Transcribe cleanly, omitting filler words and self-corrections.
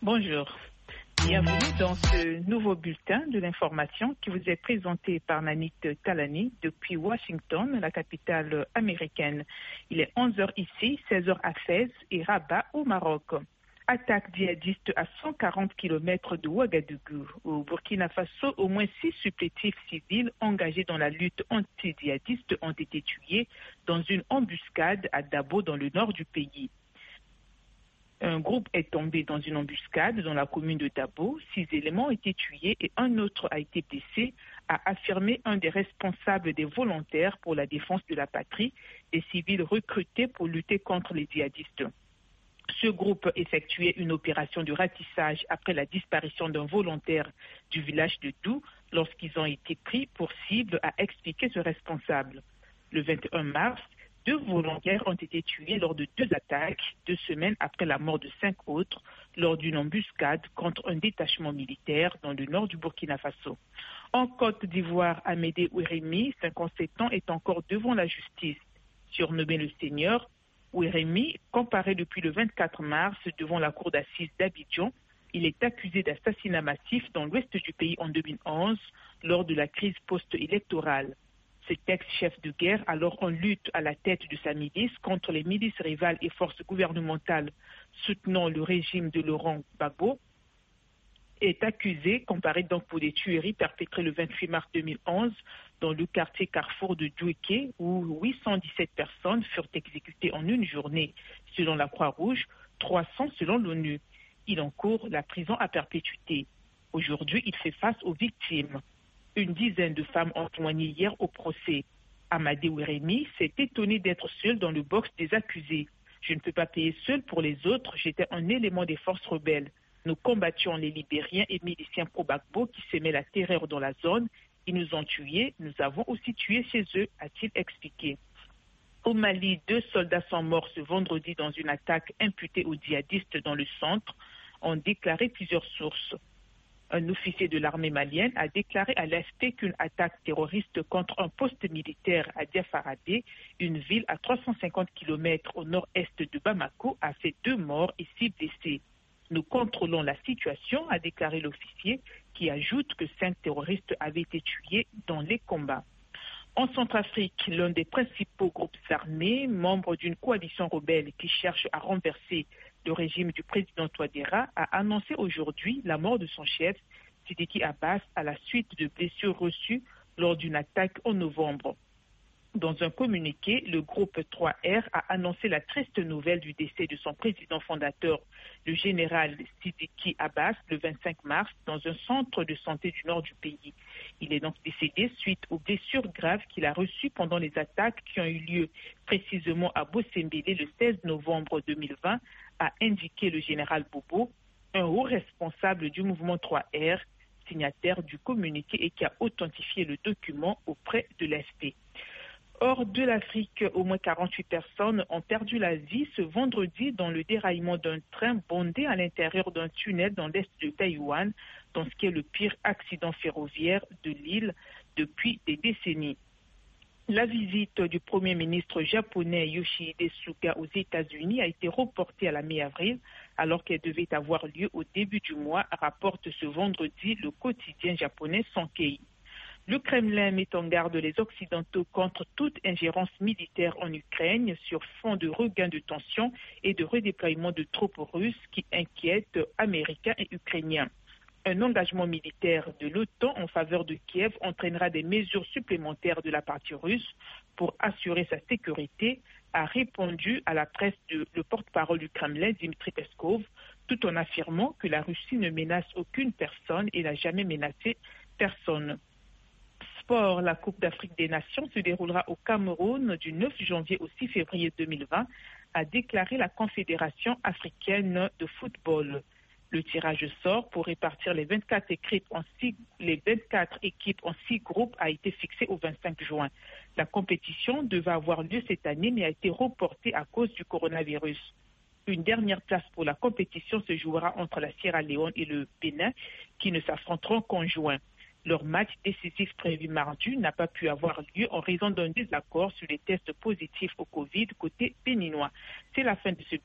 Bonjour. Bienvenue dans ce nouveau bulletin de l'information qui vous est présenté par Nanit Talani depuis Washington, la capitale américaine. Il est 11h ici, 16h à Fès et Rabat au Maroc. Attaque djihadiste à 140 km de Ouagadougou. Au Burkina Faso, au moins 6 supplétifs civils engagés dans la lutte anti-djihadiste ont été tués dans une embuscade à Dabo dans le nord du pays. Un groupe est tombé dans une embuscade dans la commune de Dabo. 6 éléments ont été tués et un autre a été blessé, a affirmé un des responsables des volontaires pour la défense de la patrie, des civils recrutés pour lutter contre les djihadistes. Ce groupe effectuait une opération de ratissage après la disparition d'un volontaire du village de Dou lorsqu'ils ont été pris pour cible, a expliqué ce responsable. Le 21 mars, 2 volontaires ont été tués lors de 2 attaques, 2 semaines après la mort de 5 autres, lors d'une embuscade contre un détachement militaire dans le nord du Burkina Faso. En Côte d'Ivoire, Amédée Ouérémy, 57 ans, est encore devant la justice. Surnommé le Seigneur, Ouérémy, comparé depuis le 24 mars devant la cour d'assises d'Abidjan, il est accusé d'assassinat massif dans l'ouest du pays en 2011 lors de la crise post-électorale. Cet ex-chef de guerre, alors en lutte à la tête de sa milice contre les milices rivales et forces gouvernementales soutenant le régime de Laurent Gbagbo, est accusé, comparé donc pour des tueries perpétrées le 28 mars 2011 dans le quartier Carrefour de Djouéké, où 817 personnes furent exécutées en une journée, selon la Croix-Rouge, 300 selon l'ONU. Il encourt la prison à perpétuité. Aujourd'hui, il fait face aux victimes. Une dizaine de femmes ont témoigné hier au procès. Amadé Ouérémy s'est étonné d'être seul dans le box des accusés. Je ne peux pas payer seul pour les autres, j'étais un élément des forces rebelles. Nous combattions les Libériens et miliciens pro-Gbagbo qui semaient la terreur dans la zone. Ils nous ont tués, nous avons aussi tué chez eux, a-t-il expliqué. Au Mali, 2 soldats sont morts ce vendredi dans une attaque imputée aux djihadistes dans le centre, ont déclaré plusieurs sources. Un officier de l'armée malienne a déclaré à l'AFP qu'une attaque terroriste contre un poste militaire à Diafaradé, une ville à 350 km au nord-est de Bamako, a fait 2 morts et 6 blessés. Nous contrôlons la situation, a déclaré l'officier, qui ajoute que 5 terroristes avaient été tués dans les combats. En Centrafrique, l'un des principaux groupes armés, membre d'une coalition rebelle qui cherche à renverser le régime du président Touadéra, a annoncé aujourd'hui la mort de son chef, Sidiki Abbas, à la suite de blessures reçues lors d'une attaque en novembre. Dans un communiqué, le groupe 3R a annoncé la triste nouvelle du décès de son président fondateur, le général Sidiki Abbas, le 25 mars, dans un centre de santé du nord du pays. Il est donc décédé suite aux blessures graves qu'il a reçues pendant les attaques qui ont eu lieu précisément à Bossembélé le 16 novembre 2020, a indiqué le général Bobo, un haut responsable du mouvement 3R, signataire du communiqué et qui a authentifié le document auprès de l'AFP. Hors de l'Afrique, au moins 48 personnes ont perdu la vie ce vendredi dans le déraillement d'un train bondé à l'intérieur d'un tunnel dans l'est de Taïwan, dans ce qui est le pire accident ferroviaire de l'île depuis des décennies. La visite du Premier ministre japonais Yoshihide Suga aux États-Unis a été reportée à la mi-avril, alors qu'elle devait avoir lieu au début du mois, rapporte ce vendredi le quotidien japonais Sankei. Le Kremlin met en garde les Occidentaux contre toute ingérence militaire en Ukraine sur fond de regain de tension et de redéploiement de troupes russes qui inquiètent Américains et Ukrainiens. Un engagement militaire de l'OTAN en faveur de Kiev entraînera des mesures supplémentaires de la partie russe pour assurer sa sécurité, a répondu à la presse le porte-parole du Kremlin, Dmitry Peskov, tout en affirmant que la Russie ne menace aucune personne et n'a jamais menacé personne. Sport, la Coupe d'Afrique des Nations se déroulera au Cameroun du 9 janvier au 6 février 2020, a déclaré la Confédération africaine de football. Le tirage sort pour répartir les 24 équipes en 6 groupes a été fixé au 25 juin. La compétition devait avoir lieu cette année mais a été reportée à cause du coronavirus. Une dernière place pour la compétition se jouera entre la Sierra Leone et le Bénin qui ne s'affronteront qu'en juin. Leur match décisif prévu mardi n'a pas pu avoir lieu en raison d'un désaccord sur les tests positifs au Covid côté béninois. C'est la fin de ce